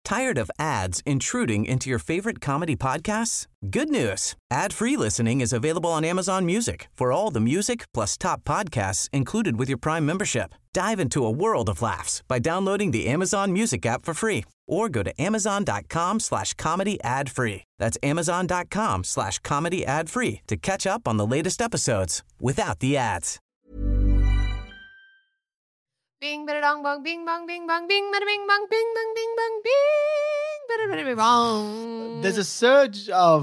Tired of ads intruding into your favorite comedy podcasts? Good news. Ad-free listening is available on Amazon Music for all the music plus top podcasts included with your Prime membership. Dive into a world of laughs by downloading the Amazon Music app for free or go to amazon.com/comedy ad-free. That's amazon.com/comedy ad-free to catch up on the latest episodes without the ads. Bing, bada dong bong, bing bong, bing bong, bing, bada bing bong, bing bong, bing bong, bing, bada bada bong. There's a surge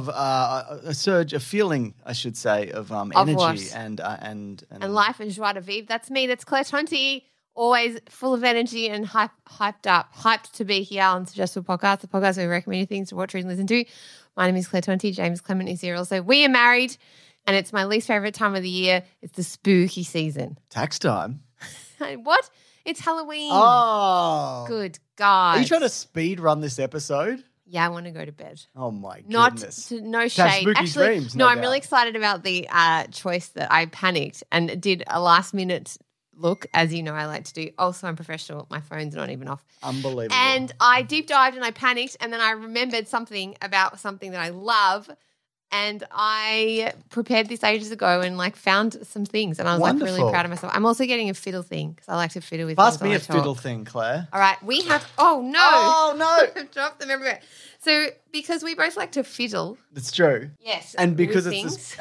of feeling, I should say, of energy and life and joie de vivre. That's me. That's Claire Tonti, always full of energy and hyped to be here on Suggestible Podcast, the podcast where we recommend you things to watch, read, and listen to. My name is Claire Tonti. James Clement is here also. We are married, and it's my least favorite time of the year. It's the spooky season. Tax time. What? It's Halloween. Oh. Good God. Are you trying to speed run this episode? Yeah, I want to go to bed. Oh, my goodness. No shade. spooky Actually, dreams, no, no I'm doubt. really excited about the choice that I panicked and did a last-minute look. As you know, I like to do. Also, I'm professional. My phone's not even off. Unbelievable. And I deep dived and I panicked, and then I remembered something about something that I love. And I prepared this ages ago and found some things, and I was Wonderful. really proud of myself. I'm also getting a fiddle thing because I like to fiddle with. Pass things me while a I talk. fiddle thing, Claire. All right, we have. Oh no! Oh, no. I've dropped them everywhere. So because we both like to fiddle, It's true. yes, And because with it's things.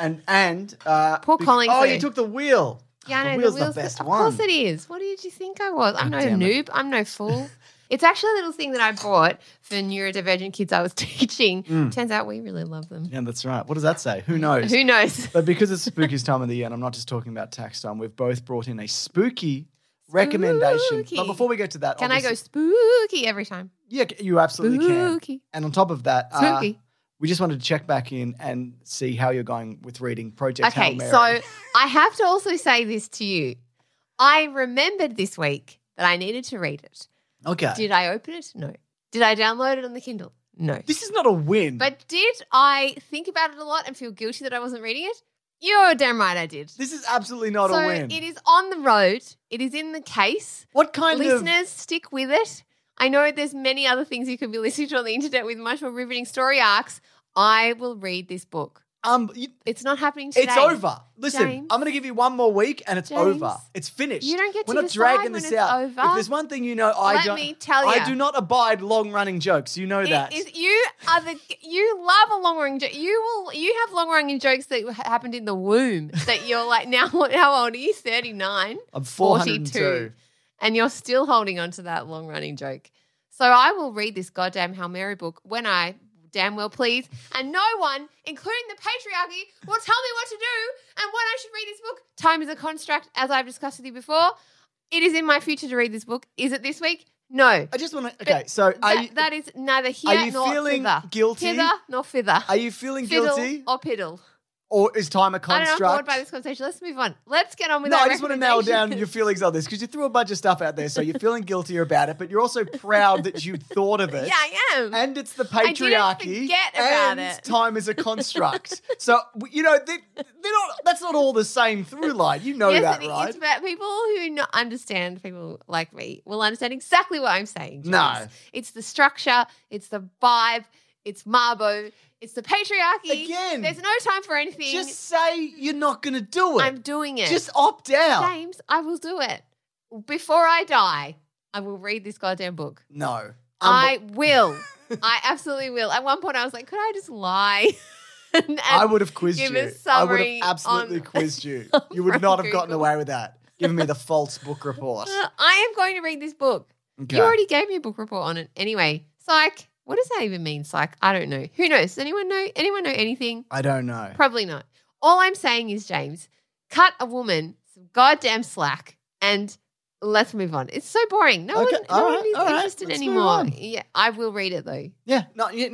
Poor Colling's Oh, there. you took the wheel. Yeah, I know. The wheel's the best of one. course it is. What did you think I was? I'm no damn it. noob. I'm no fool. It's actually a little thing that I bought for neurodivergent kids I was teaching. Turns out we really love them. Yeah, that's right. What does that say? Who knows? Who knows? But because it's spookiest time of the year, and I'm not just talking about tax time, we've both brought in a spooky recommendation. Spooky. But before we get to that, Can I go obviously- spooky every time? Yeah, you absolutely Spooky. can. And on top of that, Spooky. we just wanted to check back in and see how you're going with reading Project Hail Okay, Mary. so I have to also say this to you. I remembered this week that I needed to read it. Okay. Did I open it? No. Did I download it on the Kindle? No. This is not a win. But did I think about it a lot and feel guilty that I wasn't reading it? You're damn right I did. This is absolutely not So a win. it is on the road. It is in the case. What kind of... Listeners, stick with it. I know there's many other things you could be listening to on the internet with much more riveting story arcs. I will read this book. It's not happening today. It's over. Listen, James. I'm going to give you one more week and it's James. over. It's finished. You don't get to We're not decide dragging when this it's out. over. If there's one thing you know, Let me tell I ya. do not abide long-running jokes. You know that. You love a long running joke. You have long running jokes that happened in the womb that you're like now. How old are you? 39. I'm 402. And you're still holding on to that long running joke. So I will read this goddamn Hail Mary book when I damn well please, and no one, including the patriarchy, will tell me what to do and when I should read this book. Time is a construct, as I've discussed with you before. It is in my future to read this book. Is it this week? No. I just want to... Okay, so That is neither here are you nor feeling thither. guilty? Hither nor thither. Are you feeling Fiddle guilty? or piddle? Or is time a I don't know. I'm construct? bored by this conversation. Let's move on. Let's get on with No, our I just want to nail down recommendations. your feelings on this because you threw a bunch of stuff out there. So you're feeling guilty about it, but you're also proud that you thought of it. Yeah, I am. And it's the I didn't patriarchy. forget about and it. time is a construct. So, they're not, that's not all the same through line. You know that, it right? is, but people who understand, people like me, will understand exactly what I'm saying. James. No. It's the structure, it's the vibe, it's Marbo, it's the patriarchy. Again. There's no time for anything. Just say you're not going to do it. I'm doing it. Just opt out. James, I will do it. Before I die, I will read this goddamn book. No. I will. I absolutely will. At one point, I was like, could I just lie? and I would have quizzed give you. a I would summary have absolutely on- quizzed you. You would from not have gotten Google. away with that. Giving me the false book report. I am going to read this book. Okay. You already gave me a book report on it. Anyway, psych. What does that even mean, psych? I don't know. Who knows? Does anyone know? Anyone know anything? I don't know. Probably not. All I'm saying is, James, cut a woman some goddamn slack and let's move on. It's so boring. No Okay, one all is right, interested let's move anymore. on. Yeah, I will read it though. Yeah,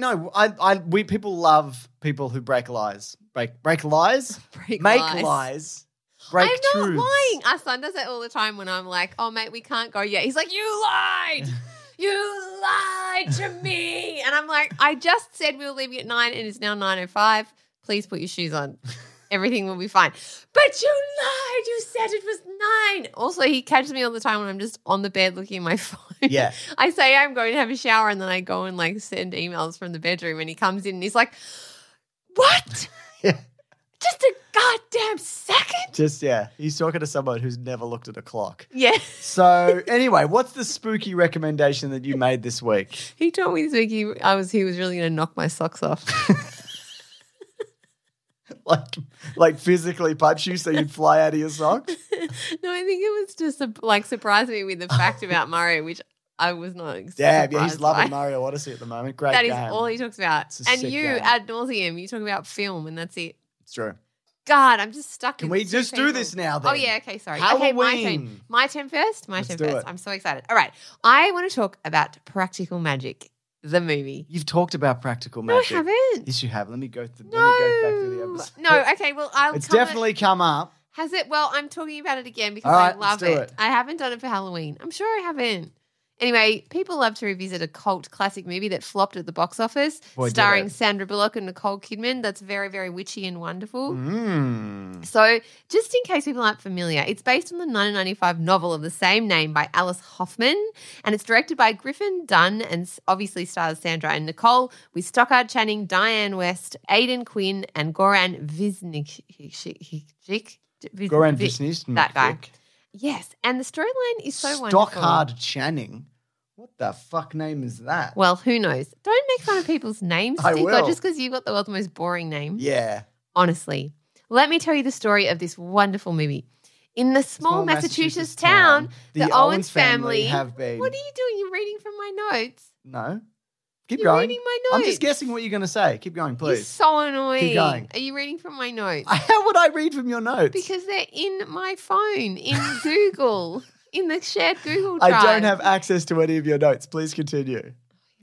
no. We people love people who break lies, break lies, Break make lies. lies, break I'm not truths. lying. Our son does that all the time when I'm like, oh, mate, we can't go yet. He's like, you lied. You lied to me. And I'm like, I just said we were leaving at 9 and it's now 9:05. Please put your shoes on. everything will be fine. But you lied. You said it was 9. Also, he catches me all the time when I'm just on the bed looking at my phone. Yeah. I say I'm going to have a shower and then I go and like send emails from the bedroom and he comes in and he's like, what? Yeah. Just a goddamn second? He's talking to someone who's never looked at a clock. Yeah. So anyway, what's the spooky recommendation that you made this week? He told me this week he was really going to knock my socks off. like physically punch you so you'd fly out of your socks? No, I think it was just surprise me with the fact about Mario, which I was not Damn, yeah, he's surprised loving by. Mario Odyssey at the moment. Great That game. is all he talks about. It's a And sick you, game. ad nauseum, you talk about film and that's it. It's true. God, I'm just stuck. Can with we two just do people. this now then? Oh, yeah, okay, sorry. Okay, my turn. Halloween. My turn first? Let's turn do first. it. I'm so excited. All right. I want to talk about Practical Magic, the movie. You've talked about Practical No, I Magic. haven't. Yes, you have. Let me go back through the No. episode. No, okay, well, I'll It's cover- definitely come up. Has it? Well, I'm talking about it again because All right, I love let's do it. it. I haven't done it for Halloween. I'm sure I haven't. Anyway, people love to revisit a cult classic movie that flopped at the box office, Boy, did starring it. Sandra Bullock and Nicole Kidman. That's very, very witchy and wonderful. Mm. So, just in case people aren't familiar, it's based on the 1995 novel of the same name by Alice Hoffman, and it's directed by Griffin Dunn and obviously stars Sandra and Nicole with Stockard Channing, Diane West, Aidan Quinn, and Goran Visnjic. Goran Visnjic. That guy. Yes, and the storyline is so wonderful. Stockard Channing. What the fuck name is that? Well, who knows? Don't make fun of people's names, I Stico, will. just because you got the world's most boring name. Yeah. Honestly. Let me tell you the story of this wonderful movie. In the small Massachusetts town, the Owens family have been. What are you doing? You're reading from my notes. No. Keep You're going. reading my I'm notes. just guessing what you're going to say. Keep going, You're please. so annoying. Keep going. Are you reading from my notes? How would I read from your notes? Because they're in my phone, in Google, in the shared Google Drive. I don't have access to any of your notes. Please continue.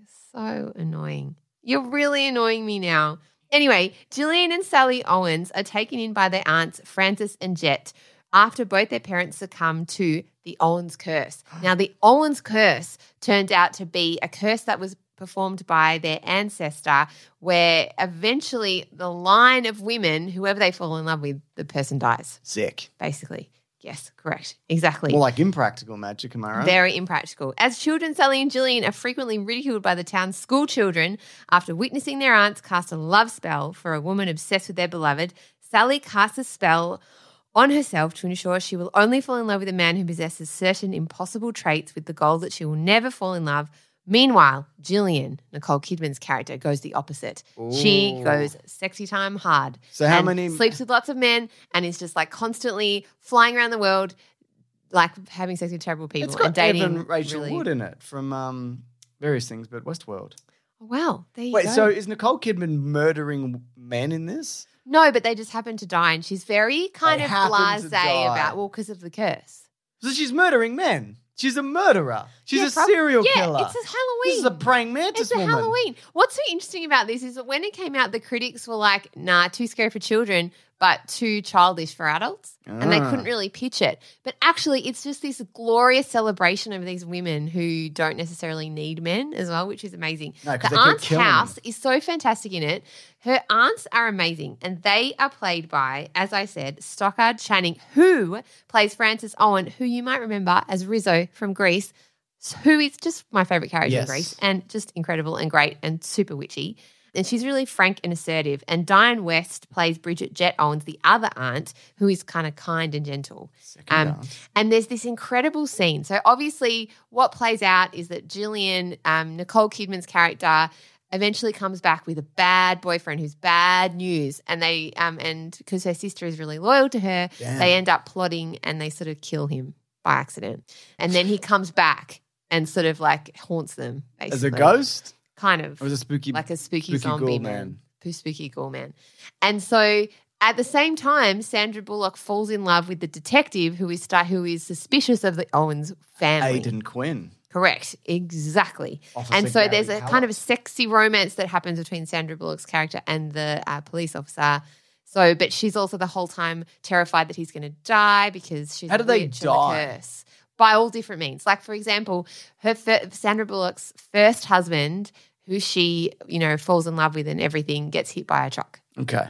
So annoying. You're really annoying me now. Anyway, Gillian and Sally Owens are taken in by their aunts, Frances and Jet, after both their parents succumb to the Owens curse. Now, the Owens curse turned out to be a curse that was performed by their ancestor, where eventually the line of women, whoever they fall in love with, the person dies, Sick. basically. Yes, correct. Exactly. More like Impractical Magic, am I right? Very impractical. As children, Sally and Gillian are frequently ridiculed by the town's school children after witnessing their aunts cast a love spell for a woman obsessed with their beloved. Sally casts a spell on herself to ensure she will only fall in love with a man who possesses certain impossible traits with the goal that she will never fall in love. Meanwhile, Gillian, Nicole Kidman's character, goes the opposite. She Ooh. goes sexy time hard. So how and many- sleeps with lots of men and is just like constantly flying around the world, like having sex with terrible people It's got and dating. Evan Rachel really- Wood in it from various things, but Westworld. Oh, wow, there you Wait, go. so is Nicole Kidman murdering men in this? No, but they just happen to die, and she's very kind They of happen to blasé die. about because of the curse. So she's murdering men. She's a murderer. She's Yeah, a serial yeah, killer. it's a Halloween. This is a praying mantis It's a woman. Halloween. What's so interesting about this is that when it came out, the critics were like, nah, too scary for children, but too childish for adults. And they Ah. couldn't really pitch it. But actually, it's just this glorious celebration of these women who don't necessarily need men as well, which is amazing. No, 'cause The they keep aunt's killing house them. is so fantastic in it. Her aunts are amazing, and they are played by, as I said, Stockard Channing, who plays Frances Owen, who you might remember as Rizzo from Grease, who is just my favourite character Yes. in Grease, and just incredible and great and super witchy. And she's really frank and assertive. And Diane West plays Bridget Jet Owens, the other aunt, who is kind of kind and gentle. Second aunt. And there's this incredible scene. So obviously what plays out is that Gillian, Nicole Kidman's character, eventually comes back with a bad boyfriend who's bad news. And they and because her sister is really loyal to her, Damn. they end up plotting and they sort of kill him by accident. And then he comes back and sort of like haunts them, basically. As a ghost? Kind of. Or as a spooky Like a spooky ghoul zombie man? Spooky ghoul man. And so at the same time, Sandra Bullock falls in love with the detective who is suspicious of the Owens family. Aidan Quinn. Correct. Exactly. Officer And so Gary there's a Callis. kind of a sexy romance that happens between Sandra Bullock's character and the police officer. So, but she's also the whole time terrified that he's going to die because she's How do they witch and the die? curse. By all different means. Like, for example, Sandra Bullock's first husband, who she, falls in love with and everything, gets hit by a truck. Okay.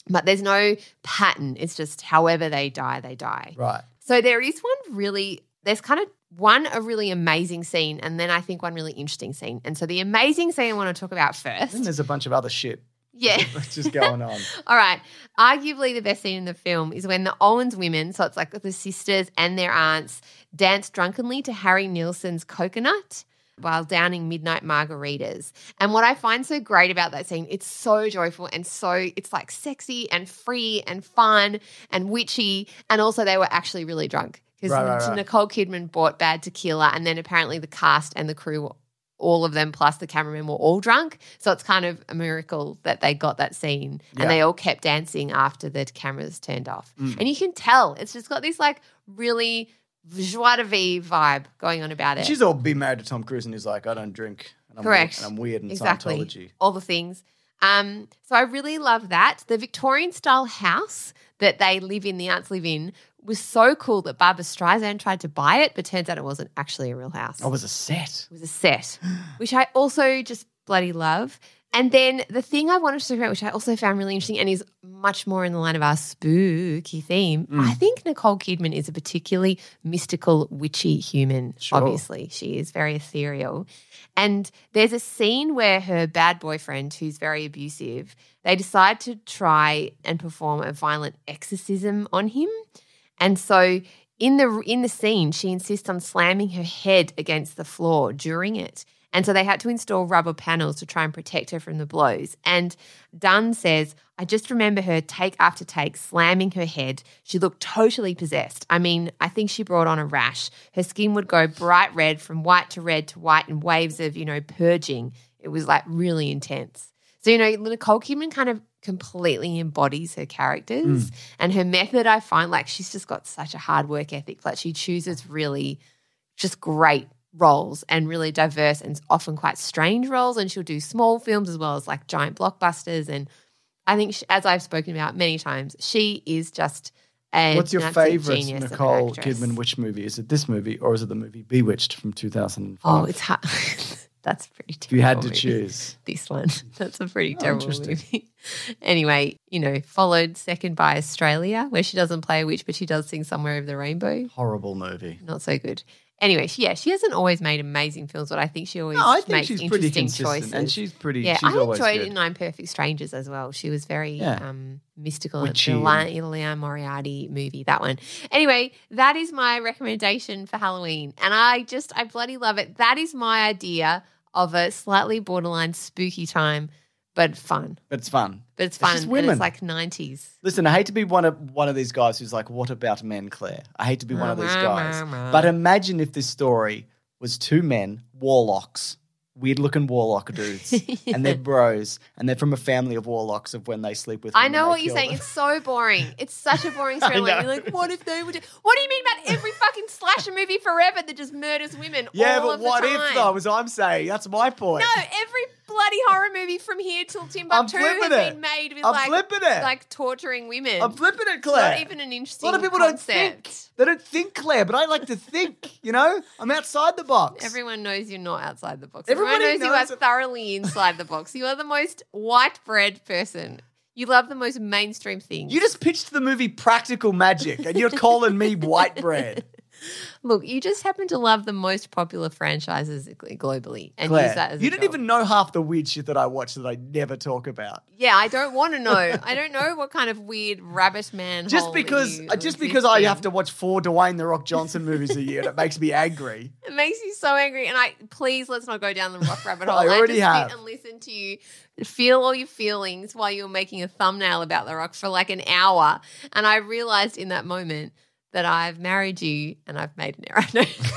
But there's no pattern. It's just however they die, they die. Right. So there is there's kind of a really amazing scene and then I think one really interesting scene. And so the amazing scene I want to talk about first. And there's a bunch of other shit Yeah. that's just going on. All right. Arguably the best scene in the film is when the Owens women, so it's like the sisters and their aunts, dance drunkenly to Harry Nilsson's Coconut while downing midnight margaritas. And what I find so great about that scene, it's so joyful and it's like sexy and free and fun and witchy. And also they were actually really drunk because Right. Nicole Kidman bought bad tequila and then apparently the cast and the crew, all of them plus the cameramen were all drunk. So it's kind of a miracle that they got that scene and they all kept dancing after the cameras turned off. And you can tell it's just got this like really joie de vivre vibe going on about it. She's all been married to Tom Cruise and he's like, I don't drink. And I'm Correct. Weird, and I'm weird in Exactly. Scientology. All the things. So I really love that. The Victorian-style house that they live in, the aunts live in, was so cool that Barbara Streisand tried to buy it, but turns out it wasn't actually a real house. Oh, it was a set. It was a set, which I also just bloody love. And then the thing I wanted to talk about, which I also found really interesting and is much more in the line of our spooky theme, I think Nicole Kidman is a particularly mystical, witchy human, obviously. She is very ethereal. And there's a scene where her bad boyfriend, who's very abusive, they decide to try and perform a violent exorcism on him. And so in the scene, she insists on slamming her head against the floor during it. And so they had to install rubber panels to try and protect her from the blows. And Dunn says, I just remember her take after take slamming her head. She looked totally possessed. I mean, I think she brought on a rash. Her skin would go bright red from white to red to white in waves of, purging. It was like really intense. So, Nicole Kidman kind of completely embodies her characters and her method. I find like she's just got such a hard work ethic. Like she chooses really just great roles and really diverse and often quite strange roles, and she'll do small films as well as like giant blockbusters. And I think as I've spoken about many times, she is just What's your favorite genius Nicole Kidman witch movie? Is it this movie or is it the movie Bewitched from 2005? Oh, it's hard. That's pretty terrible. If you had to movie. choose. This one. That's a pretty terrible interesting. movie. Anyway, followed second by Australia, where she doesn't play a witch, but she does sing Somewhere Over the Rainbow. Horrible movie. Not so good. Anyway, she hasn't always made amazing films, but I think she always I think makes she's pretty interesting consistent, choices. and she's pretty. Yeah, she's I always enjoyed good. it in Nine Perfect Strangers as well. She was very mystical. Witchy. The Leon Moriarty movie, that one. Anyway, that is my recommendation for Halloween, and I bloody love it. That is my idea of a slightly borderline spooky time, but fun. But it's fun. But it's fun. just And women. it's like 90s. Listen, I hate to be one of these guys who's like, what about men, Claire? I hate to be one of these guys. But imagine if this story was two men, warlocks, weird-looking warlock dudes, and they're bros, and they're from a family of warlocks of when they sleep with them. I know and what they you're kill saying. them. It's so boring. It's such a boring storyline. You're like, what if they would do? What do you mean about every fucking slasher movie forever that just murders women Yeah, all but of the what time? if, though, as I'm saying? That's my point. No, every bloody horror movie from here till Timbuktu flipping has it. been made with I'm flipping it. like torturing women. I'm flipping it, It's Claire. not even an A interesting lot of people concept. don't think. They don't think, Claire, but I like to think, I'm outside the box. Everyone knows you're not outside the box. Everybody Everyone knows you knows are it. thoroughly inside the box. You are the most white bread person. You love the most mainstream things. You just pitched the movie Practical Magic, and you're calling me white bread. Look, you just happen to love the most popular franchises globally and Claire, use that as you a didn't job. even know half the weird shit that I watch that I never talk about. Yeah, I don't want to know. I don't know what kind of weird rabbit man Just hole because that you just exist because I in. have to watch 4 Dwayne The Rock Johnson movies a year, and it makes me angry. It makes me so angry. And please let's not go down the rock rabbit hole. I already just have. sit and listen to you feel all your feelings while you're making a thumbnail about The Rock for like an hour. And I realized in that moment that I've married you and I've made an error.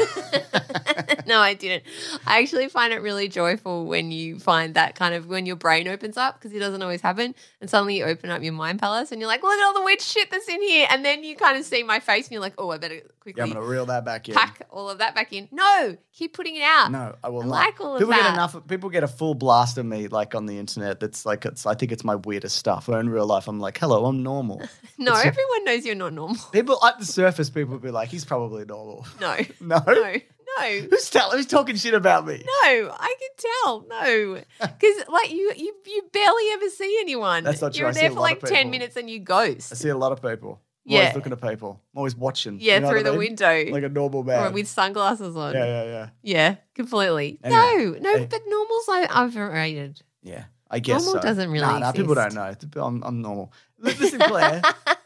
No, I didn't. I actually find it really joyful when you find that kind of when your brain opens up, because it doesn't always happen, and suddenly you open up your mind palace and you're like, look at all the weird shit that's in here. And then you kind of see my face and you're like, oh, I better quickly Yeah, I'm going to reel that back in. pack all of that back in. No, keep putting it out. No, I will I not. like all of people that. People get a full blast of me like on the internet. That's like I think it's my weirdest stuff. Where in real life, I'm like, hello, I'm normal. No, everyone knows you're not normal. People at the surface, people will be like, he's probably normal. No. No? No. No. Who's talking shit about me? No, I can tell. No, because like you barely ever see anyone. That's not true. You're I see there a for lot like of 10 people. minutes and you I ghost. see a lot of people. I'm Yeah. always looking at people. I'm always watching. Yeah, You know through what I the mean? window, Like a normal or man. with sunglasses on. Yeah. Yeah, completely. Anyway, no, hey. but normal's overrated. Yeah, I guess Normal so. doesn't really Nah, people don't exist. know. I'm normal. Listen, Claire.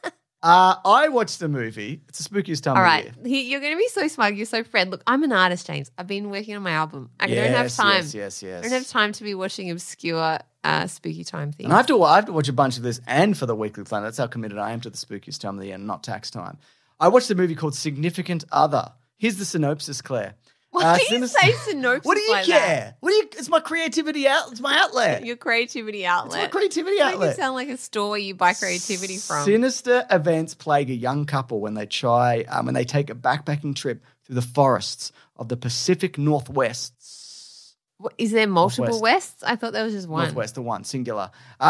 I watched a movie. It's the spookiest time All of right, year. you're going to be so smug. You're so Fred. Look, I'm an artist, James. I've been working on my album. I don't have time. Yes. I don't have time to be watching obscure spooky time things. And I have to watch a bunch of this and for the Weekly Planet. That's how committed I am to the spookiest time of the year, not tax time. I watched a movie called Significant Other. Here's the synopsis, Claire. Why do you say synopsis What do you like care? It's my creativity It's my outlet. Your creativity It's outlet. my creativity You make outlet. it sound like a store where you buy creativity from. Sinister events plague a young couple when they take a backpacking trip through the forests of the Pacific Northwest. Is there multiple Northwest. wests? I thought there was just one. Northwest, the one, singular.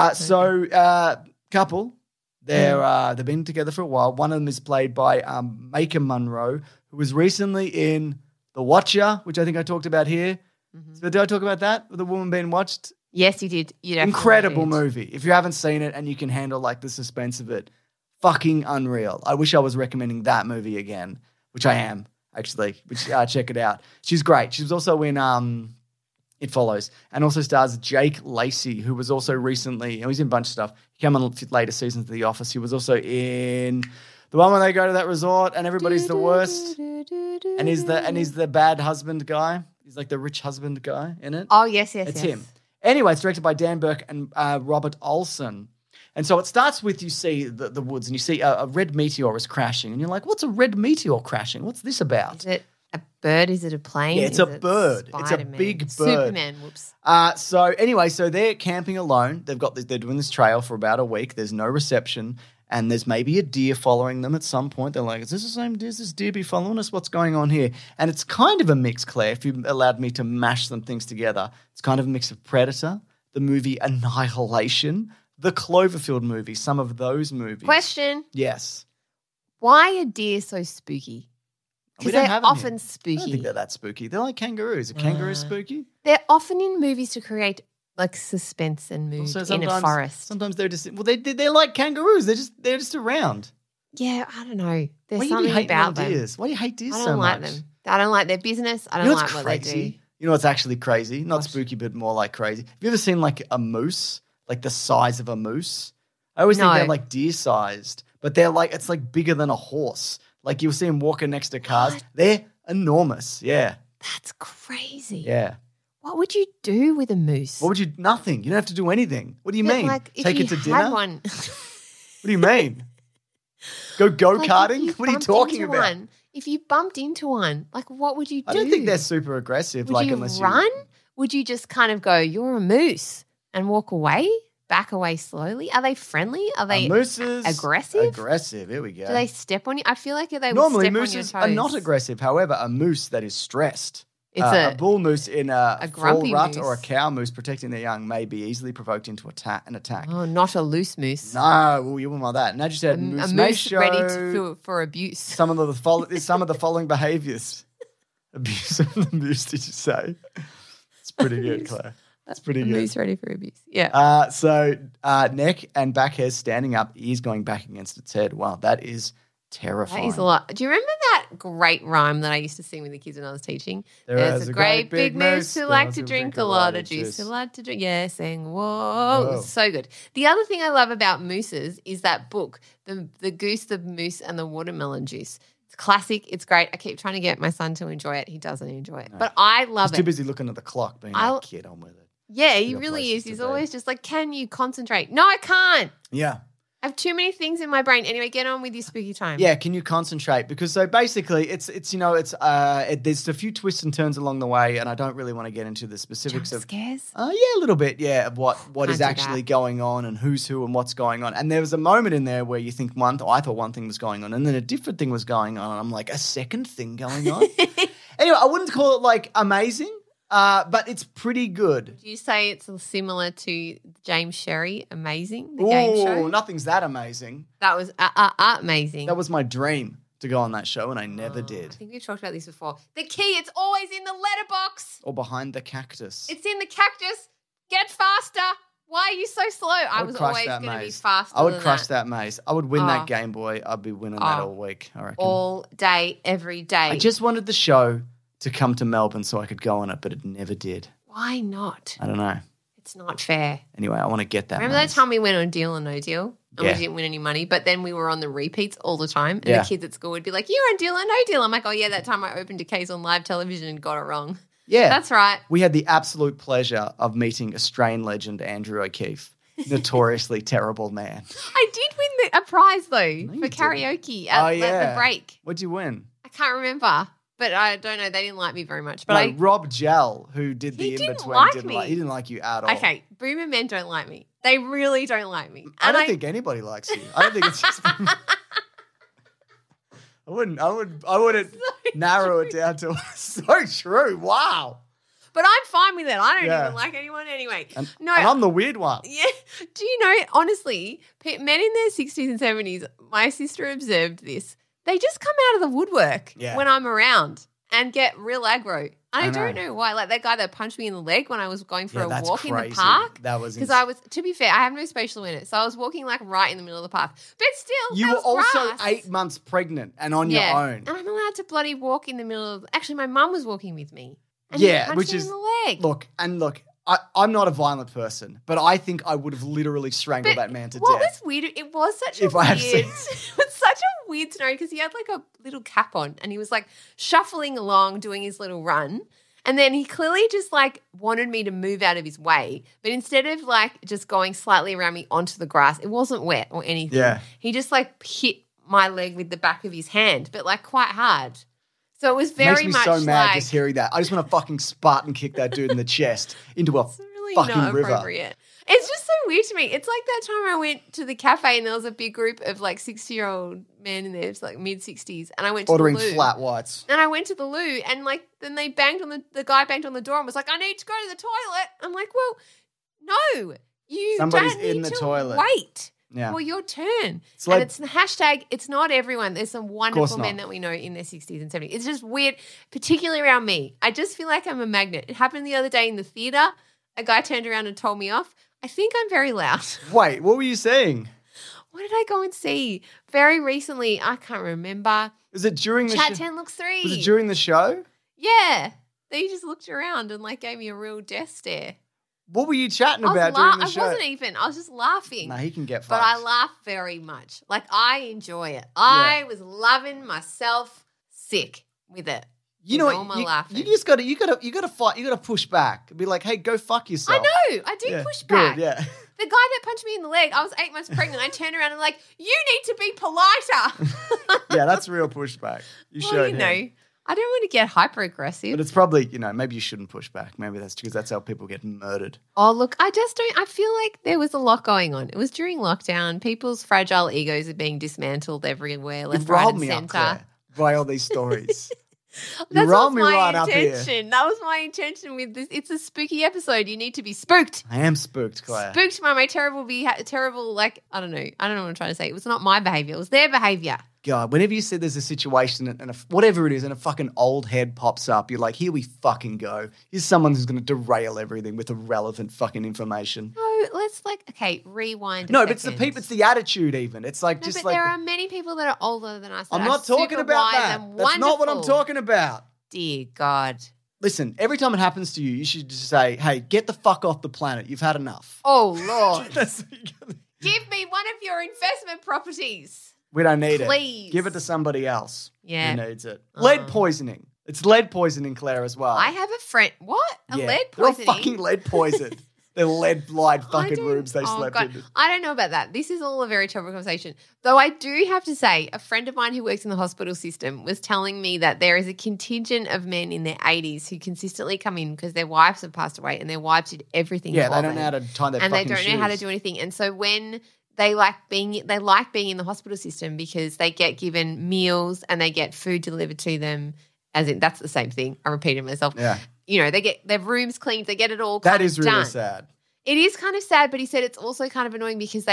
Couple, they've been together for a while. One of them is played by Maika Monroe, who was recently in The Watcher, which I think I talked about here. So did I talk about that? With the woman being watched? Yes, you did. You definitely Incredible did. movie. If you haven't seen it and you can handle like the suspense of it, fucking unreal. I wish I was recommending that movie again, which I am actually. Check it out. She's great. She was also in It Follows, and also stars Jake Lacey, who was also recently, and he's in a bunch of stuff. He came on later seasons of The Office. He was also in the one where they go to that resort and everybody's the worst, and he's the bad husband guy. He's like the rich husband guy in it. Oh, yes. It's him. Anyway, it's directed by Dan Burke and Robert Olson. And so it starts with you see the woods and you see a red meteor is crashing. And you're like, what's a red meteor crashing? What's this about? Is it a bird? Is it a plane? Yeah, it's Is a it bird. It's a Spider-Man? big bird. Superman, whoops. So they're camping alone. They're doing this trail for about a week. There's no reception. And there's maybe a deer following them at some point. They're like, is this the same deer? Is this deer be following us? What's going on here? And it's kind of a mix, Claire, if you allowed me to mash some things together. It's kind of a mix of Predator, the movie Annihilation, the Cloverfield movie, some of those movies. Question. Yes. Why are deer so spooky? We Because don't they're have 'em often here. I don't spooky. think they're that spooky. They're like kangaroos. Are kangaroos spooky? They're often in movies to create like suspense and mood Also, in a forest. Sometimes they're just they're like kangaroos. They're just around. Yeah, I don't know. There's Why do you something hate about them. deers? Why do you hate deers I so don't like much? them. I don't like their business. I don't You know like what's what crazy? they do. You know what's actually crazy? Not What? spooky, but more like crazy. Have you ever seen like a moose, like the size of a moose? I always think No. they're like deer-sized, but they're like it's like bigger than a horse. Like you'll see them walking next to cars. What? They're enormous. Yeah, That's crazy. yeah. What would you do with a moose? What would you? Nothing. You don't have to do anything. What do you But, mean? Like, if Take you it to had dinner? one. What do you mean? Go Like, karting? if What are you bumped talking into about? one, if you bumped into one, like what would you do? I don't think they're super aggressive. Would like you unless run? Would you just kind of go, "You're a moose," and walk away, back away slowly? Are they friendly? Are they mooses aggressive? Aggressive. Here we go. Do they step on you? I feel like they would Normally, step on your mooses toes. are not aggressive. However, a moose that is stressed, It's a bull moose in a full grumpy rut or a moose. cow moose protecting their young may be easily provoked into an attack. Oh, not a loose moose. No, well, you wouldn't want that. Now, just said A moose may moose show ready for abuse. some of the following behaviors. Abuse of the moose, did you say? It's pretty good, Claire. It's pretty A good. moose ready for abuse. Yeah. Neck and back hairs standing up, ears going back against its head. Wow, that is terrifying. That is a lot. Do you remember that great rhyme that I used to sing with the kids when I was teaching? There's a great big moose who liked to drink a lot of juice. Who liked to drink, yeah, saying, whoa. Whoa. So good. The other thing I love about mooses is that book, The Goose, the Moose, and the Watermelon Juice. It's classic. It's great. I keep trying to get my son to enjoy it. He doesn't enjoy it. But I love He's it. too busy looking at the clock, being I'll- like, kid, on with it. Yeah, he got really places is. to He's be. always just like, can you concentrate? No, I can't. Yeah. I have too many things in my brain. Anyway, get on with your spooky time. Yeah, can you concentrate? Because so basically, there's a few twists and turns along the way, and I don't really want to get into the Jump specifics of. scares. Yeah, a little bit. Yeah, of what Can't is do actually that. going on and who's who and what's going on. And there was a moment in there where you think I thought one thing was going on, and then a different thing was going on, and I'm like, a second thing going on. Anyway, I wouldn't call it like amazing, but it's pretty good. Do you say it's similar to James Sherry, Amazing, the game show? Nothing's that amazing. That was amazing. That was my dream. to go on that show, and I never I did. think we've talked about this before. The key, it's always in the letterbox. Or behind the cactus. It's in the cactus. Get faster. Why are you so slow? I would was crush always that going to be maze. faster I would than crush that. that maze. I would win Oh. that Game Boy. I'd be winning that all week, I reckon. All day, every day. I just wanted the show to come to Melbourne so I could go on it, but it never did. Why not? I don't know. It's not fair. Anyway, I want to get that. Remember that maze. time we went on Deal or No Deal and Yeah. we didn't win any money, but then we were on the repeats all the time and Yeah. the kids at school would be like, you're on Deal or No Deal. I'm like, oh yeah, that time I opened a case on live television and got it wrong. Yeah. That's right. We had the absolute pleasure of meeting Australian legend Andrew O'Keefe, notoriously terrible man. I did win a prize though you for didn't. karaoke at the break. What'd you win? I can't remember, but I don't know. They didn't like me very much. But No, Rob Gell, who did the He didn't in-between, like didn't me. like, he didn't like you at all. okay, boomer men don't like me. They really don't like me. I And don't think anybody likes you. I don't think it's just I wouldn't narrow it down to so true. Wow. But I'm fine with it. I don't Yeah. even like anyone anyway. And, No, and I'm the weird one. Yeah. Do you know, honestly, men in their 60s and 70s, my sister observed this. They just come out of the woodwork Yeah. when I'm around and get real aggro. I I don't know. know why. Like that guy that punched me in the leg when I was going for Yeah, a that's walk in crazy. the park. That was Because I was, to be fair, I have no spatial awareness. So I was walking like right in the middle of the park. But still, You that were was also grass. 8 months pregnant and on Yeah. your own. And I'm allowed to bloody walk in the middle of, actually, my mum was walking with me. And Yeah, he punched which me is- in the leg. Look, I'm not a violent person, but I think I would have literally strangled that man to what death. was weird, it was such a If I had weird, seen- it was such a weird scenario because he had like a little cap on and he was like shuffling along doing his little run. And then he clearly just like wanted me to move out of his way. But instead of like just going slightly around me onto the grass, it wasn't wet or anything. Yeah. He just like hit my leg with the back of his hand, but like quite hard. So it was very Makes me much so mad like, just hearing that. I just want to fucking Spartan kick that dude in the chest into a it's really fucking not river. appropriate. It's just so weird to me. It's like that time I went to the cafe and there was a big group of like 60-year-old men in there, it's like mid-60s, and I went to Ordering the loo. flat whites. And I went to the loo and like then they banged on the guy banged on the door and was like, I need to go to the toilet. I'm like, well, no, you Somebody's don't in need the to toilet. wait Yeah. for your turn. It's like- and it's the hashtag, it's not everyone. There's some wonderful not. men that we know in their 60s and 70s. It's just weird, particularly around me. I just feel like I'm a magnet. It happened the other day in the theater. A guy turned around and told me off. I think I'm very loud. Wait, what were you saying? What did I go and see? Very recently, I can't remember. Was it during the Chat show? 10 Looks 3. Was it during the show? Yeah. They just looked around and like gave me a real death stare. What were you chatting I was about during the I show? wasn't even. I was just laughing. No, he can get but fucked. I laugh very much. Like I enjoy it. I was loving myself sick with it. You know with all what? my laughing. You just got to you got to fight. You got to push back. Be like, hey, go fuck yourself. I know. I did Yeah, push back. Good, yeah. The guy that punched me in the leg, I was 8 months pregnant. I turned around and like, you need to be politer. Yeah, that's real pushback. You well, showed you know, him. I don't want to get hyper aggressive. But it's probably, maybe you shouldn't push back. Maybe that's because that's how people get murdered. Oh, look, I just don't. I feel like there was a lot going on. It was during lockdown. People's fragile egos are being dismantled everywhere, left, You've right, rolled and me up, centre. Claire, by all these stories. You That's rolled me my right up here. intention. That was my intention with this. It's a spooky episode. You need to be spooked. I am spooked, Claire. Spooked by my terrible, like, I don't know what I'm trying to say. It was not my behavior. It was their behavior. God, whenever you said there's a situation and whatever it is and a fucking old head pops up, you're like, here we fucking go. Here's someone who's going to derail everything with irrelevant fucking information. No, let's rewind. No, but it's the people, it's the attitude even. It's like, No, just but like, there are many people that are older than us. That I'm are not talking super about wise that. and That's not what I'm wonderful. talking about. Dear God. Listen, every time it happens to you, you should just say, hey, get the fuck off the planet. You've had enough. Oh, Lord. That's what you gotta- Give me one of your investment properties. We don't need Please. it. Give it to somebody else Yeah. who needs it. Lead poisoning. It's lead poisoning, Claire, as well. I have a friend. What? A Yeah. lead They're all poisoning? fucking lead poisoned. They're lead-lined I fucking don't- rooms they oh, slept God. in. I don't know about that. This is all a very terrible conversation. Though I do have to say, a friend of mine who works in the hospital system was telling me that there is a contingent of men in their 80s who consistently come in because their wives have passed away and their wives did everything Yeah, for they don't them. know how to tie their and they fucking don't know how to shoes. do anything. And so when they like being in the hospital system because they get given meals and they get food delivered to them. As in, that's the same thing. I repeated myself. Yeah. You know, they get their rooms cleaned. They get it all. That kind is of really done. sad. It is kind of sad, but he said it's also kind of annoying because they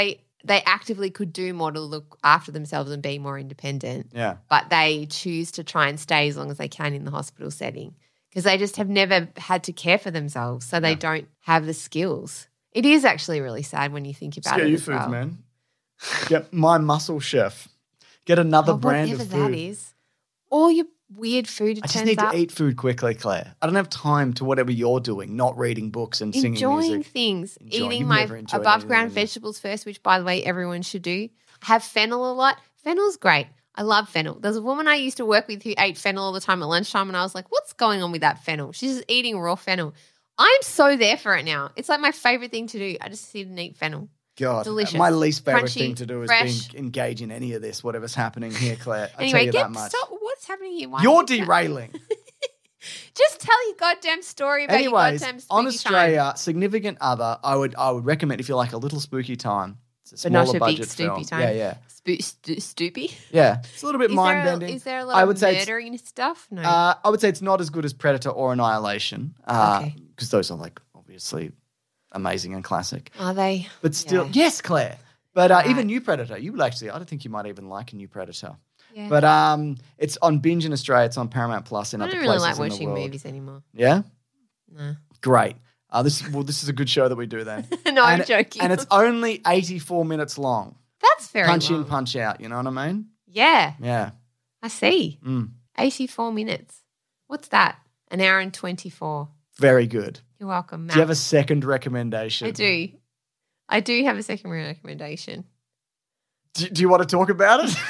they actively could do more to look after themselves and be more independent. Yeah. But they choose to try and stay as long as they can in the hospital setting because they just have never had to care for themselves, so they don't have the skills. It is actually really sad when you think about it. Get you as foods, well. man. Get My Muscle Chef. Get another brand of whatever food. that is. All your weird food. I just need to eat food quickly, Claire. I don't have time to whatever you're doing, not reading books and singing enjoying music. things, You've eating my never enjoyed above anything, ground have you? vegetables first, which by the way everyone should do. Have fennel a lot. Fennel's great. I love fennel. There's a woman I used to work with who ate fennel all the time at lunchtime, and I was like, "What's going on with that fennel?" She's just eating raw fennel. I'm so there for it now. It's like my favorite thing to do. I just sit and eat fennel. God, Delicious. my least favorite Crunchy, thing to do is fresh. engage in any of this, whatever's happening here, Claire. I Anyway, tell you that much. stop. What's happening here? Why You're is that? derailing. Just tell your goddamn story about your Anyways, goddamn spooky on time. Australia, Significant Other, I would recommend if you like a little spooky time. It's a But not smaller a big budget stoopy film. time. Yeah. Stoopy? Yeah. It's a little bit mind-bending. Is there a lot I of would say it's- murdering stuff? No. I would say it's not as good as Predator or Annihilation. Okay. Because those are like obviously amazing and classic. Are they? But still, Yeah. yes, Claire. But Right. even New Predator, you would actually, I don't think you might even like a New Predator. Yeah. But it's on Binge in Australia. It's on Paramount Plus and I other don't really places like in the watching world. movies anymore. Yeah, No. great. This is a good show that we do then. No, I'm And- joking. And it's only 84 minutes long. That's very Punch long. in, punch out. You know what I mean? Yeah, Yeah. I see. Mm. 84 minutes. What's that? An hour and 24. Very good. You're welcome, Matt. Do you have a second recommendation? I do. I do have a second recommendation. Do you want to talk about it?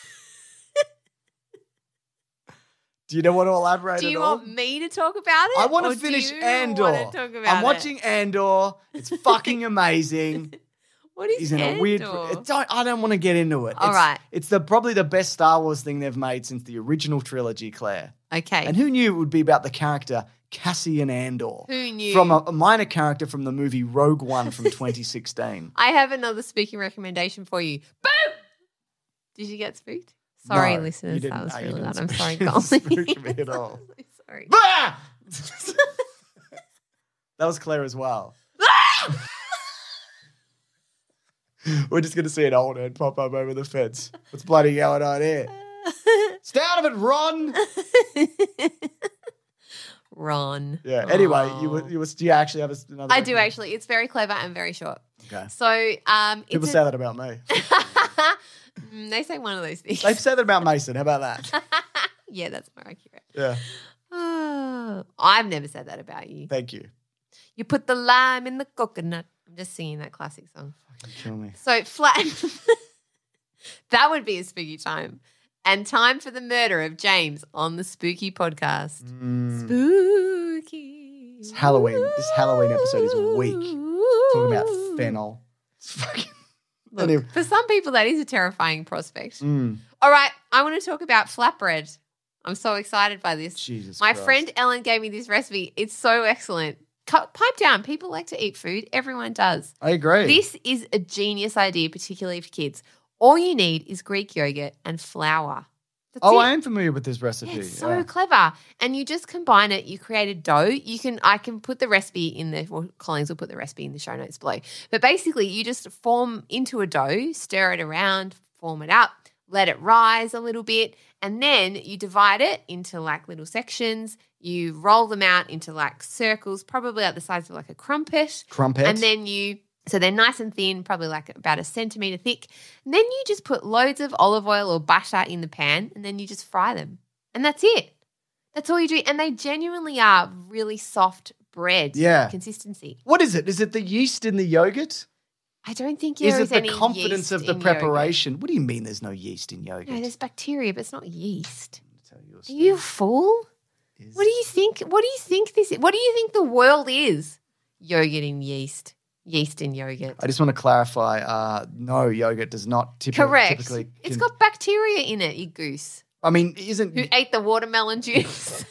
Do you want to elaborate Do at you all? want me to talk about it? I want or to do finish you Andor. wanna talk about I'm it? watching Andor. It's fucking amazing. What is He's in Andor? a weird. I don't want to get into it. All right. It's probably the best Star Wars thing they've made since the original trilogy, Claire. Okay. And who knew it would be about the character Cassian Andor? Who knew? From a minor character from the movie Rogue One from 2016. I have another speaking recommendation for you. Boom! Did you get spooked? Sorry, No, you listeners. didn't. That was No, you really didn't loud. I'm spook- sorry, you didn't Colin. spook me at all. I'm really sorry. Bah! That was Claire as well. We're just going to see an old head pop up over the fence. What's bloody going on here? Stay out of it, Ron. Ron. Yeah. Anyway, Oh. do you actually have another? I do actually. It's very clever and very short. Okay. So, People say that about me. they say one of those things. They say that about Mason. How about that? Yeah, that's more accurate. Yeah. Oh, I've never said that about you. Thank you. You put the lime in the coconut. I'm just singing that classic song. Fucking kill me. So flat. That would be a spooky time. And time for the murder of James on the Spooky Podcast. Spooky. It's Halloween. This Halloween episode is weak. Talking about fennel. It's fucking. Look, Anyway. for some people, that is a terrifying prospect. Mm. All right, I want to talk about flatbread. I'm so excited by this. Jesus My Christ. friend Ellen gave me this recipe. It's so excellent. Pipe down. People like to eat food. Everyone does. I agree. This is a genius idea, particularly for kids. All you need is Greek yogurt and flour. That's it. I am familiar with this recipe. Yeah, it's so clever. And you just combine it. You create a dough. I can put the recipe in the, well, Collins will put the recipe in the show notes below. But basically, you just form into a dough, stir it around, form it up, let it rise a little bit, and then you divide it into like little sections. You roll them out into like circles, probably like the size of like a crumpet. Crumpet. And then so they're nice and thin, probably like about a centimetre thick. And then you just put loads of olive oil or butter in the pan and then you just fry them. And that's it. That's all you do. And they genuinely are really soft bread consistency. What is it? Is it the yeast in the yogurt? I don't think there Is is it any the confidence yeast of the in preparation? What do you mean there's no yeast in yogurt? Yogurt. No, there's bacteria, but it's not yeast. Tell you a Are story. you a fool? What do you think? What do you think this is? What do you think the world is? Yogurt in yeast. Yeast in yogurt. I just want to clarify, no, yogurt does not Correct. typically. It's got bacteria in it, you goose. I mean, isn't. Who ate the watermelon juice?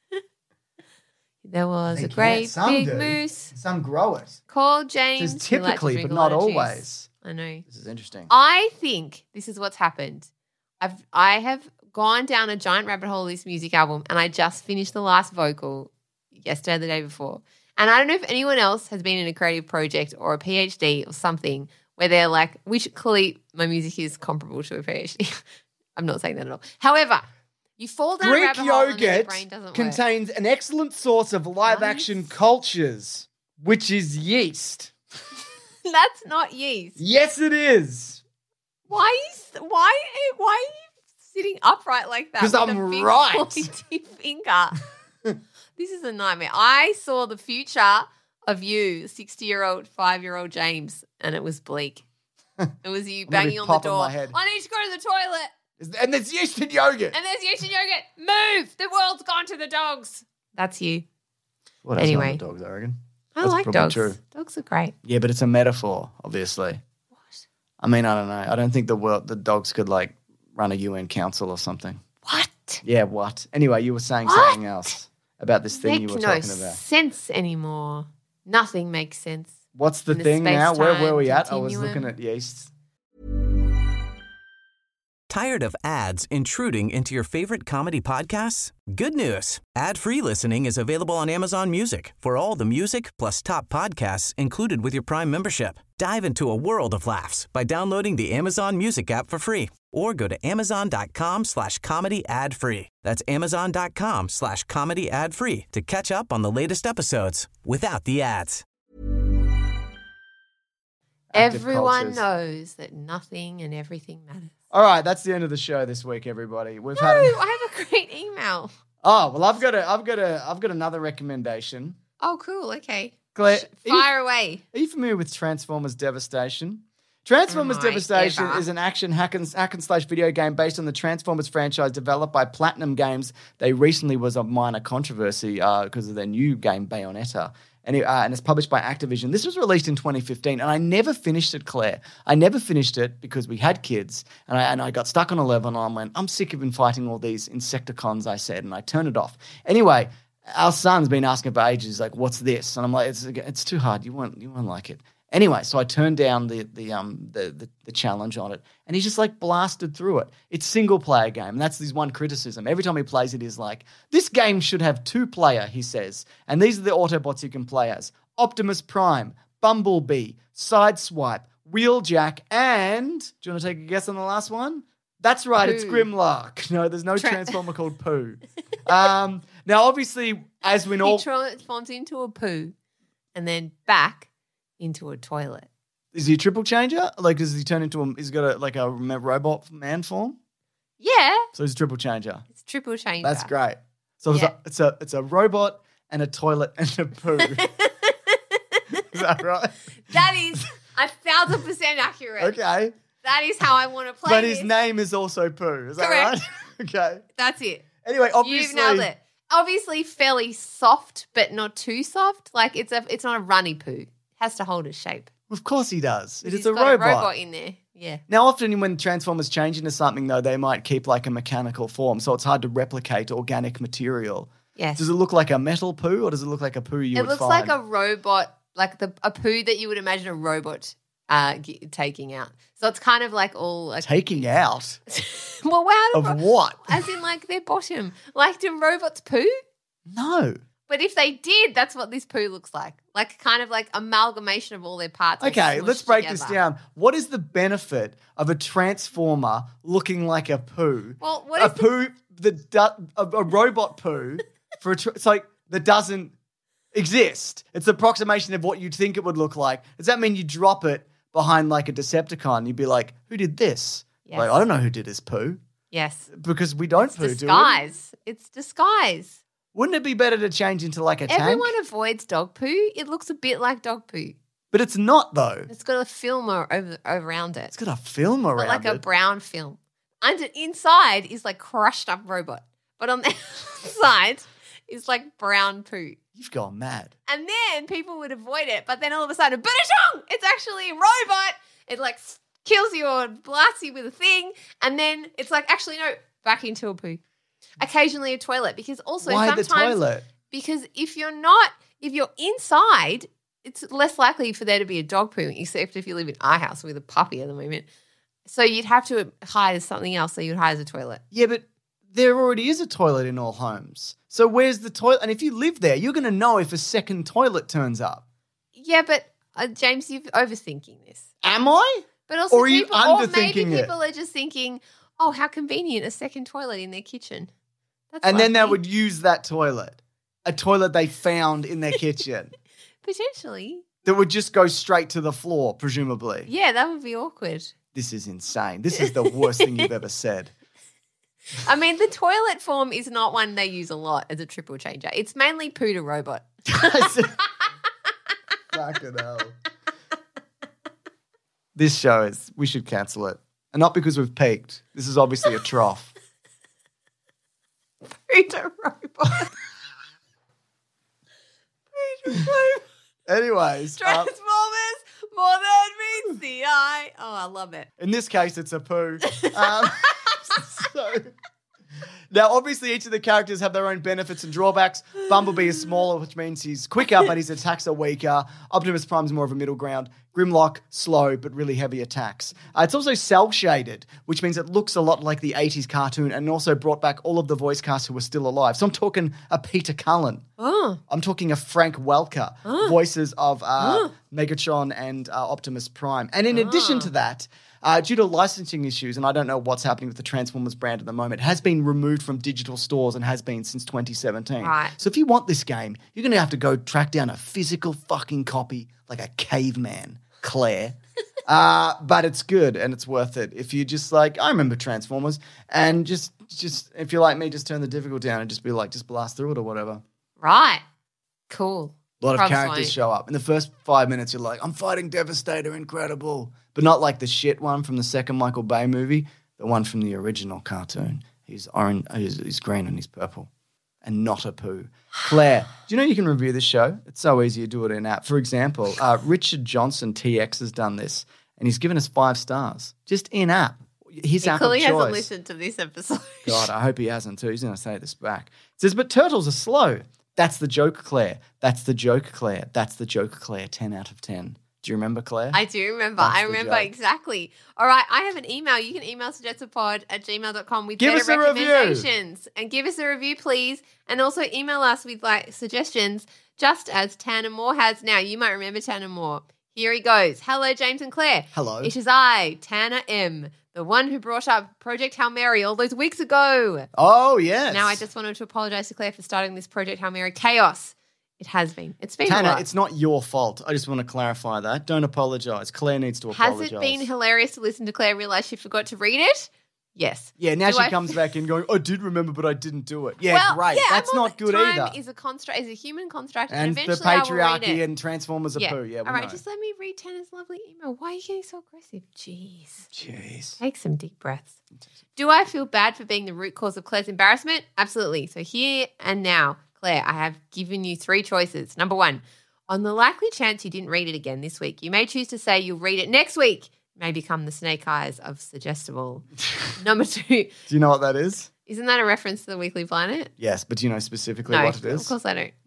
There was They a can. great Some big do. moose Some grow it. called It James. says who liked to typically, drink but a lot not of juice. always. I know. This is interesting. I think this is what's happened. I have gone down a giant rabbit hole of this music album, and I just finished the last vocal yesterday or the day before. And I don't know if anyone else has been in a creative project or a PhD or something where they're like, clearly my music is comparable to a PhD. I'm not saying that at all. However, you fall down a Greek rabbit hole and then your yogurt brain doesn't work. contains an excellent source of live-action cultures, which is yeast. That's not yeast. Yes, it is. Why are you sitting upright like that? 'Cause with I'm a big right. pointy finger. This is a nightmare. I saw the future of you, 60-year-old, 5-year-old James, and it was bleak. It was you banging on the popping door. my head. I need to go to the toilet. And there's yeast in yogurt. And there's yeast in yogurt. Move! The world's gone to the dogs. That's you. What else Anyway. are the dogs, I reckon? I That's like probably dogs. true. Dogs are great. Yeah, but it's a metaphor, obviously. What? I mean, I don't know. I don't think the dogs could like run a UN council or something. What? Yeah, what? Anyway, you were saying What? something else about this thing you were talking Makes no about. sense anymore. Nothing makes sense. What's the in the thing now? Where were space-time we at? I was continuum. looking at yeast. Tired of ads intruding into your favorite comedy podcasts? Good news. Ad-free listening is available on Amazon Music for all the music plus top podcasts included with your Prime membership. Dive into a world of laughs by downloading the Amazon Music app for free or go to amazon.com/comedy ad-free. That's amazon.com/comedy ad-free to catch up on the latest episodes without the ads. Active Everyone cultures. knows that nothing and everything matters. All right, that's the end of the show this week, everybody. We've No, had. I have a great email. Oh well, I've got another recommendation. Oh, cool. Okay. Claire, Fire away. Are you familiar with Transformers Devastation? Transformers Am I Devastation ever? is an action hack and slash video game based on the Transformers franchise developed by Platinum Games. They recently was a minor controversy because of their new game Bayonetta. And it's published by Activision. This was released in 2015, and I never finished it, Claire. I never finished it because we had kids, and I got stuck on a level, and I went, I'm sick of fighting all these Insecticons, I said, and I turned it off. Anyway, our son's been asking for ages, like, what's this? And I'm like, it's too hard. You won't like it. Anyway, so I turned down the challenge on it, and he just like blasted through it. It's single player game, and that's his one criticism. Every time he plays it, he's like, "This game should have 2-player," he says, and these are the Autobots you can play as: Optimus Prime, Bumblebee, Sideswipe, Wheeljack, and do you want to take a guess on the last one? That's right, it's Pooh. Grimlock. No, there's no Transformer called Pooh. Now, obviously, as we know, He transforms into a poo and then back into a toilet. is he a triple changer? Like, does he turn into he's got a robot man form? Yeah. So he's a triple changer. It's triple changer. That's great. So Yeah. it's a robot and a toilet and a poo. Is that right? That is 1,000% accurate. Okay. That is how I want to play But this. his name is also Pooh. Is that Correct. right? Okay. That's it. Anyway, obviously, You've nailed it. Obviously fairly soft, but not too soft. Like it's not a runny poo. It has to hold its shape. Of course he does. It He's is a got robot. a robot in there. Yeah. Now, often when Transformers change into something, though, they might keep like a mechanical form, so it's hard to replicate organic material. Yes. Does it look like a metal poo, or does it look like a poo you It would looks find? like a robot, like a poo that you would imagine a robot taking out. So it's kind of like all like, Taking out well, wow, of what? as in like their bottom. Like do robots poo? No. But if they did, that's what this poo looks like. Like kind of like amalgamation of all their parts. all Okay, let's smushed break this together. down. What is the benefit of a transformer looking like a poo? Well, what a is poo a robot poo for it's like that doesn't exist. It's the approximation of what you'd think it would look like. Does that mean you drop it behind like a Decepticon? You'd be like, who did this? Yes. Like, I don't know who did this poo Yes. because we don't poo, do we? Disguise. It's disguise. Wouldn't it be better to change into like a Everyone tank? avoids dog poo. It looks a bit like dog poo. But it's not though. It's got a film around it. It's got a film But around like a it. brown film. Inside is like crushed up robot. But on the outside is like brown poo. You've gone mad. And then people would avoid it. But then all of a sudden, ba-da-chong! It's actually a robot. It like kills you or blasts you with a thing. And then it's like, actually, no, back into a poo. Occasionally a toilet. Because also Why the sometimes toilet? because if you're inside, it's less likely for there to be a dog poo, except if you live in our house with a puppy at the moment. So you'd have to hide as something else. So you'd hide as a toilet. Yeah, but there already is a toilet in all homes. So where's the toilet? And if you live there, you're going to know if a second toilet turns up. Yeah, but James, you're overthinking this. Am I? But also, Or are you or maybe underthinking it? people are just thinking, "Oh, how convenient! A second toilet in their kitchen." That's And then they lovely. would use that toilet, a toilet they found in their kitchen potentially. that would just go straight to the floor, presumably. Yeah, that would be awkward. This is insane. This is the worst thing you've ever said. I mean, the toilet form is not one they use a lot as a triple changer. It's mainly poo to robot. Fucking hell. This show is, we should cancel it. And not because we've peaked. This is obviously a trough. Poo to robot. Poo to robot. Anyways, Transformers, more than meets the eye. Oh, I love it. in this case, it's a poo. So, now, obviously, each of the characters have their own benefits and drawbacks. Bumblebee is smaller, which means he's quicker, but his attacks are weaker. Optimus Prime's more of a middle ground. Grimlock, slow, but really heavy attacks. It's also cel-shaded, which means it looks a lot like the 80s cartoon and also brought back all of the voice cast who are still alive. So I'm talking a Peter Cullen. Oh. I'm talking a Frank Welker, voices of Megatron and Optimus Prime. And in addition to that, due to licensing issues, and I don't know what's happening with the Transformers brand at the moment, it has been removed from digital stores and has been since 2017. Right. So if you want this game, you're going to have to go track down a physical fucking copy like a caveman, Claire. But it's good and it's worth it. If you just like, I remember Transformers, and just if you're like me, just turn the difficulty down and just be like, just blast through it or whatever. Right. Cool. A lot of Probs characters won't. show up. In the first 5 minutes, you're like, I'm fighting Devastator, incredible. But not like the shit one from the second Michael Bay movie, the one from the original cartoon. He's orange, he's green and he's purple. And not a poo. Claire, do you know you can review this show? It's so easy to do it in app. For example, Richard Johnson, TX, has done this, and he's given us 5 stars. Just in app. His He app of clearly choice. hasn't listened to this episode. God, I hope he hasn't too. He's going to say this back. It says, but turtles are slow. That's the joke, Claire. That's the joke, Claire. That's the joke, Claire. 10 out of 10. Do you remember, Claire? I do remember. That's I the remember joke. exactly. All right, I have an email. You can email suggestedpod@gmail.com with Give better us a review. recommendations. And give us a review, please. And also email us with like suggestions, just as Tanner Moore has now. You might remember Tanner Moore. Here he goes. Hello, James and Claire. Hello. It is I, Tanner M., the one who brought up Project Hail Mary all those weeks ago. Oh, yes. Now I just wanted to apologize to Claire for starting this Project Hail Mary chaos. It has been. It's been a Tanner, lot. it's not your fault. I just want to clarify that. Don't apologise. Claire needs to Has apologise. it been hilarious to listen to Claire realize she forgot to read it? Yes. Yeah, now Do she I- comes back in going, I did remember, but I didn't do it. Yeah, well, great. yeah, That's I'm on not good time either. Is a construct, is a human construct, And and the eventually I will read patriarchy it. and Transformers are poo. Yeah, we All right, know. just let me read Tanner's lovely email. Why are you getting so aggressive? Jeez. Jeez. Take some deep breaths. Do I feel bad for being the root cause of Claire's embarrassment? Absolutely. So here and now, Claire, I have given you 3 choices. Number 1, on the likely chance you didn't read it again this week, you may choose to say you'll read it next week. It may become the snake eyes of Suggestible. Number 2, Do you know what that is? isn't that a reference to the Weekly Planet? Yes, but do you know specifically No, what it is? of course I don't.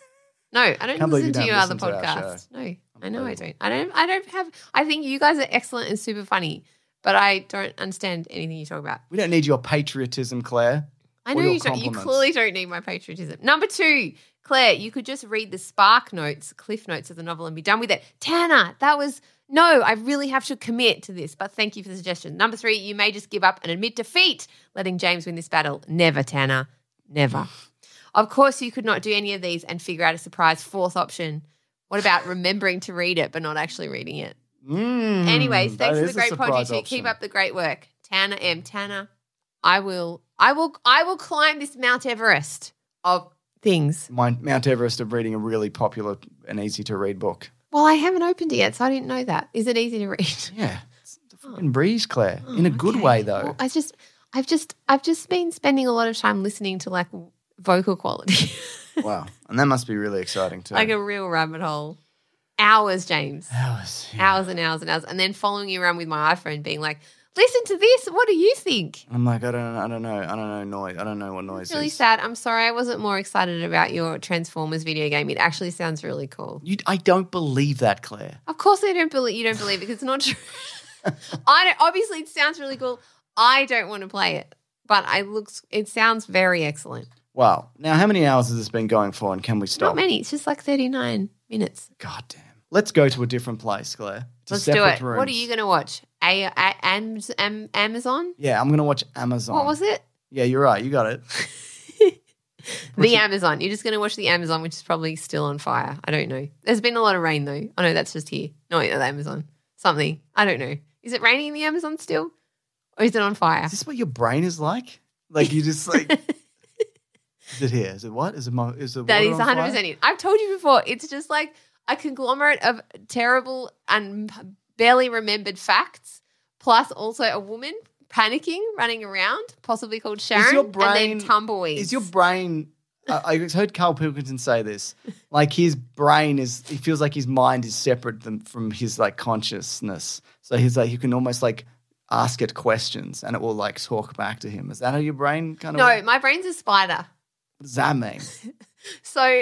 No, I don't Can't believe listen to you your don't other listen to our podcasts. No, I know I Unbelievable. don't. I don't have. I think you guys are excellent and super funny, but I don't understand anything you talk about. We don't need your patriotism, Claire. I Or know your you don't. You compliments. clearly don't need my patriotism. Number 2, Claire, you could just read the Spark Notes, Cliff Notes of the novel and be done with it. Tanner, that was no. I really have to commit to this, but thank you for the suggestion. Number 3, you may just give up and admit defeat, letting James win this battle. Never, Tanner. Never. Of course, you could not do any of these and figure out a surprise 4th option. What about remembering to read it but not actually reading it? Anyways, that thanks for is the a great pod, you surprise two. option. Keep up the great work. Tanner M. Tanner, I will climb this Mount Everest of things. Mount Everest of reading a really popular and easy to read book. Well, I haven't opened it yet, so I didn't know that. Is it easy to read? Yeah. It's a fucking breeze, Claire. In a good way, though. Well, I've just been spending a lot of time listening to like vocal quality, Wow. And that must be really exciting, too. like a real rabbit hole. Hours, James. Hours. Yeah. Hours and hours and hours, and then following you around with my iPhone, being like, "Listen to this. What do you think?" I'm like, I don't know noise. I don't know what noise It's really is. sad. I'm sorry I wasn't more excited about your Transformers video game. It actually sounds really cool. I don't believe that, Claire. Of course you don't believe it because it's not true. Obviously it sounds really cool. I don't want to play it, but it sounds very excellent. Wow. Now, how many hours has this been going for, and can we stop? Not many. It's just like 39 minutes. God damn. Let's go to a different place, Claire. To Let's do separate it. rooms. What are you going to watch? Amazon? Yeah, I'm going to watch Amazon. What was it? Yeah, you're right. You got it. The Amazon. You're just going to watch the Amazon, which is probably still on fire. I don't know. There's been a lot of rain, though. Oh, no, that's just here. No, the Amazon. Something. I don't know. Is it raining in the Amazon still? Or is it on fire? Is this what your brain is like? Like you just like... Is it here? Is it what? Is it That water is on 100% fire? it. I've told you before. It's just like a conglomerate of terrible and barely remembered facts, plus also a woman panicking, running around, possibly called Sharon, your brain- and then tumbleweeds. Is your brain... I heard Carl Pilkington say this. Like his brain is... He feels like his mind is separate from his like consciousness. So he's like... You can almost like ask it questions and it will like talk back to him. Is that how your brain kind of... No, my brain's a spider. What does that mean? So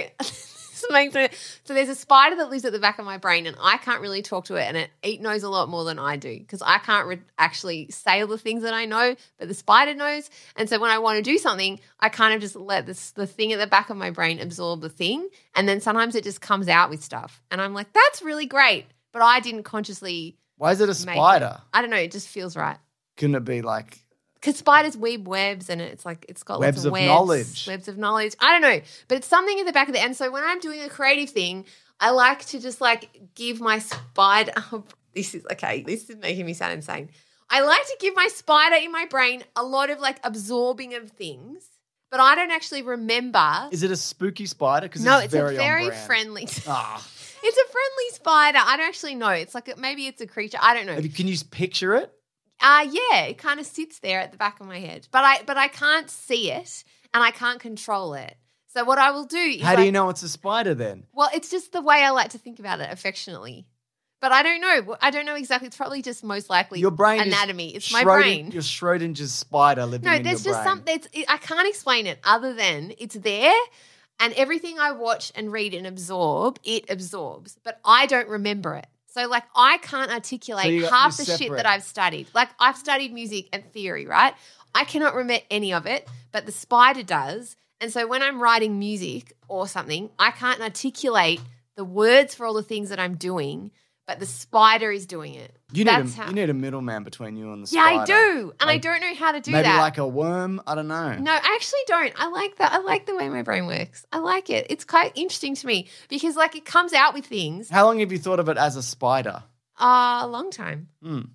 so there's a spider that lives at the back of my brain and I can't really talk to it and it knows a lot more than I do because I can't actually say all the things that I know, but the spider knows. And so when I want to do something, I kind of just let the thing at the back of my brain absorb the thing and then sometimes it just comes out with stuff. And I'm like, that's really great, but I didn't consciously Why is it a make spider? it. I don't know, it just feels right. Couldn't it be like... Because spiders weave webs and it's got Webs lots of of webs, knowledge. Webs of knowledge. I don't know. But it's something in the back of the end. So when I'm doing a creative thing, I like to just like give my spider this is making me sound insane. I like to give my spider in my brain a lot of like absorbing of things, but I don't actually remember. Is it a spooky spider? Because No, it's it's a very very on brand. friendly. Ah. It's a friendly spider. I don't actually know. It's like maybe it's a creature. I don't know. Can you picture it? Yeah, it kind of sits there at the back of my head, but I can't see it and I can't control it. So what I will do is How do you know it's a spider then? Well, it's just the way I like to think about it affectionately. But I don't know. I don't know exactly. It's probably just most likely Your brain anatomy. is It's my brain. Your Schrodinger's spider living No, in your there's just brain. something. I can't explain it other than it's there, and everything I watch and read and absorb, it absorbs. But I don't remember it. So, like, I can't articulate you're half the shit separate. that I've studied. Like, I've studied music and theory, right? I cannot remember any of it, but the spider does. And so when I'm writing music or something, I can't articulate the words for all the things that I'm doing, but the spider is doing it. You need a middleman between you and the Yeah, spider. I do. And I Like, don't know how to do maybe that. like a worm. I don't know. No, I actually don't. I like that. I like the way my brain works. I like it. It's quite interesting to me because, like, it comes out with things How long have you thought of it as a spider? a long time.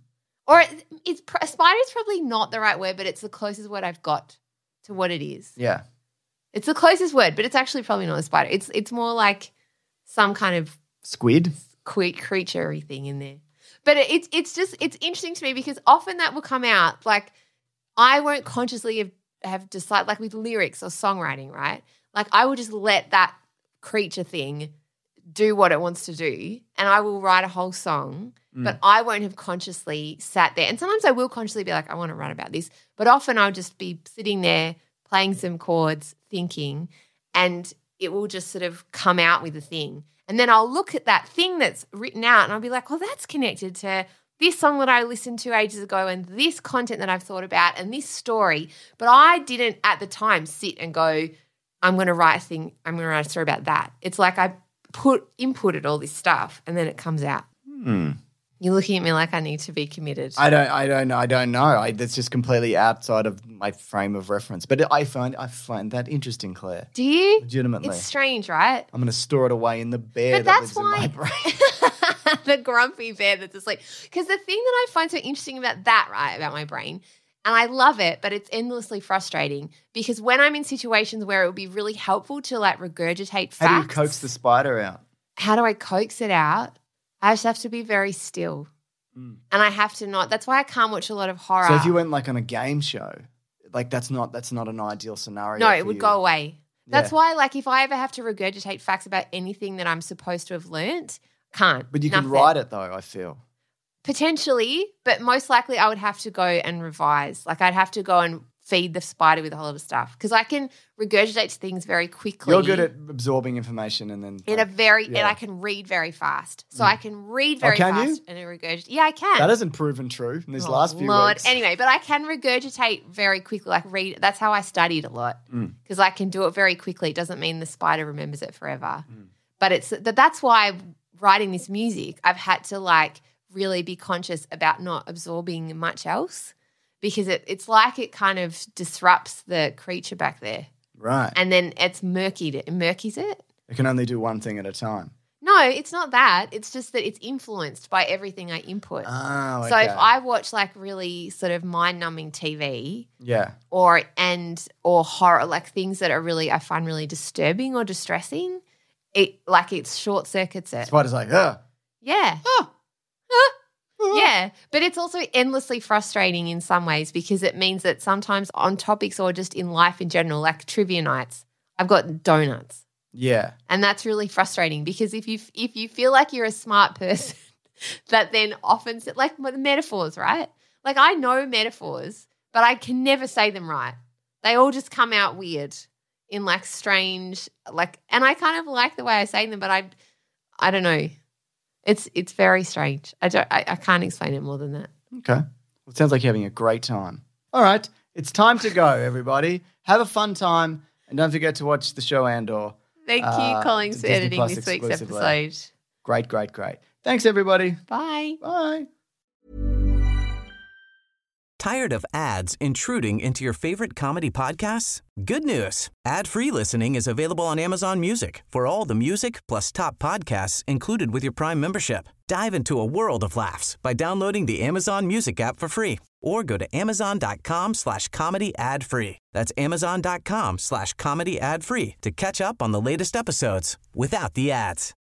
Or a spider is probably not the right word, but it's the closest word I've got to what it is. Yeah. It's the closest word, but it's actually probably not a spider. It's more like some kind of Squid? creature-y thing in there. But it's interesting to me because often that will come out like I won't consciously have decided, like with lyrics or songwriting, right? Like I will just let that creature thing do what it wants to do and I will write a whole song, but I won't have consciously sat there. And sometimes I will consciously be like, I want to write about this, but often I'll just be sitting there playing some chords, thinking, and it will just sort of come out with a thing. And then I'll look at that thing that's written out and I'll be like, well, that's connected to this song that I listened to ages ago and this content that I've thought about and this story. But I didn't at the time sit and go, I'm going to write a story about that. It's like I inputted all this stuff and then it comes out. You're looking at me like I need to be committed. I don't know. That's just completely outside of my frame of reference. But I find that interesting, Claire. Do you? Legitimately. It's strange, right? I'm going to store it away in the bear But that that's lives in my brain. the grumpy bear that's asleep. Because the thing that I find so interesting about that, right, about my brain, and I love it, but it's endlessly frustrating because when I'm in situations where it would be really helpful to like regurgitate facts. How do you coax the spider out? How do I coax it out? I just have to be very still. And I have to not. That's why I can't watch a lot of horror. So if you went like on a game show, like that's not an ideal scenario. No, it for would you. go away. That's Yeah. why, like, if I ever have to regurgitate facts about anything that I'm supposed to have learnt, can't. But you Nothing. can write it though, I feel. Potentially, but most likely I would have to go and revise. Like I'd have to go and feed the spider with a whole lot of stuff because I can regurgitate things very quickly. You're good at absorbing information and then and I can read very fast. So I can read very can fast and regurgitate. Yeah, I can. that hasn't proven true in these last few Lord. weeks. Anyway, but I can regurgitate very quickly, like read. That's how I studied a lot because I can do it very quickly. It doesn't mean the spider remembers it forever. But that's why writing this music, I've had to like really be conscious about not absorbing much else because it's like it kind of disrupts the creature back there. Right. And then it's murkies it. It can only do one thing at a time. No, it's not that. It's just that it's influenced by everything I input. Oh, okay. So if I watch like really sort of mind-numbing TV, or horror, like things that are really I find really disturbing or distressing, it short circuits it. Spider's like, yeah. Yeah, but it's also endlessly frustrating in some ways because it means that sometimes on topics or just in life in general, like trivia nights, I've got donuts. Yeah. And that's really frustrating because if you feel like you're a smart person, that then often like metaphors, right? Like I know metaphors, but I can never say them right. They all just come out weird in like strange and I kind of like the way I say them, but I don't know. It's very strange. I can't explain it more than that. Okay. Well, it sounds like you're having a great time. All right. It's time to go, everybody. Have a fun time and don't forget to watch the show Andor. Thank you, Collings, for editing this week's episode. Great. Thanks, everybody. Bye. Bye. Tired of ads intruding into your favorite comedy podcasts? Good news. Ad-free listening is available on Amazon Music for all the music plus top podcasts included with your Prime membership. Dive into a world of laughs by downloading the Amazon Music app for free or go to amazon.com/comedy ad-free. That's amazon.com/comedy ad-free to catch up on the latest episodes without the ads.